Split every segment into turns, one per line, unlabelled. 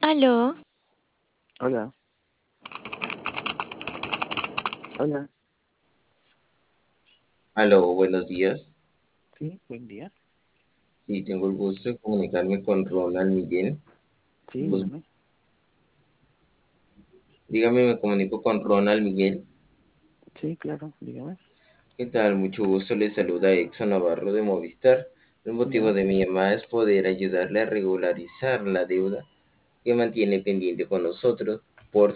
Aló,
Hola, hola,
Aló, buenos días.
sí, buen día.
Sí, tengo el gusto de comunicarme con Ronald Miguel.
Sí,
Bus-
dígame.
Dígame, me comunico con Ronald Miguel.
Sí, claro, dígame.
¿Qué tal? Mucho gusto. Le saluda Exxon Navarro de Movistar. El motivo
Ya,
de mi llamada es poder ayudarle a regularizar la deuda que mantiene pendiente con nosotros por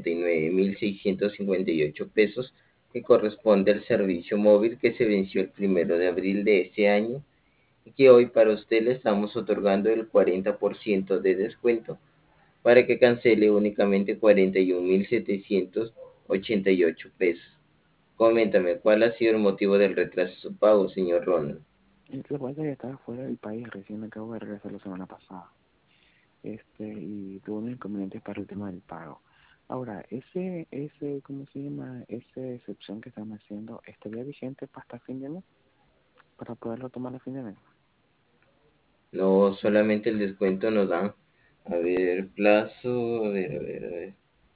69.658 pesos, que corresponde al servicio móvil que se venció el 1 de abril de este año y que hoy para usted le estamos otorgando el 40% de descuento para que cancele únicamente 41.788 pesos. Coméntame, ¿cuál ha sido el motivo del retraso de su pago, señor Ronald?
lo que pasa es que estaba fuera del país, recién acabo de regresar la semana pasada. Y tuve un inconveniente para el tema del pago. Ahora, ¿cómo se llama? Esa excepción que están haciendo, ¿estaría vigente para hasta fin de mes? Para poderlo tomar a fin de mes.
No solamente el descuento nos dan, a ver, plazo, a ver,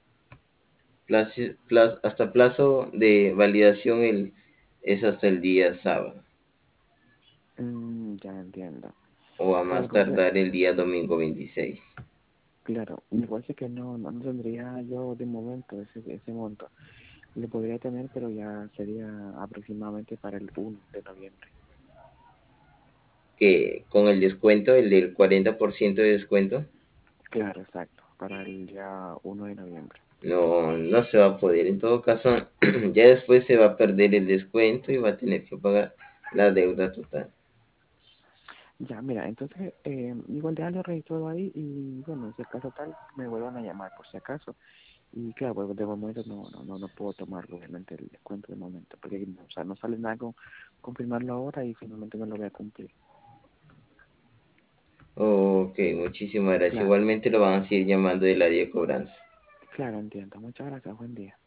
hasta plazo de validación es hasta el día sábado
Ya entiendo.
o a más
Claro,
tardar el día domingo 26.
claro. Igual sé que no tendría yo de momento ese monto. Lo podría tener, pero ya sería aproximadamente para el 1 de noviembre.
Que con el descuento, el del 40% de descuento,
Claro, exacto, para el día 1 de noviembre.
no se va a poder. En todo caso, ya después se va a perder el descuento y va a tener que pagar la deuda total.
Ya, mira, entonces igual déjalo registrado ahí y bueno, si acaso tal, me vuelvan a llamar por si acaso. Y claro, pues de momento no puedo tomarlo, obviamente, el descuento de momento, porque o sea, no sale nada con confirmarlo ahora y finalmente no lo voy a cumplir.
Ok, muchísimas gracias.
Claro,
Igualmente lo van a seguir llamando del área de cobranza.
claro, entiendo. Muchas gracias, buen día.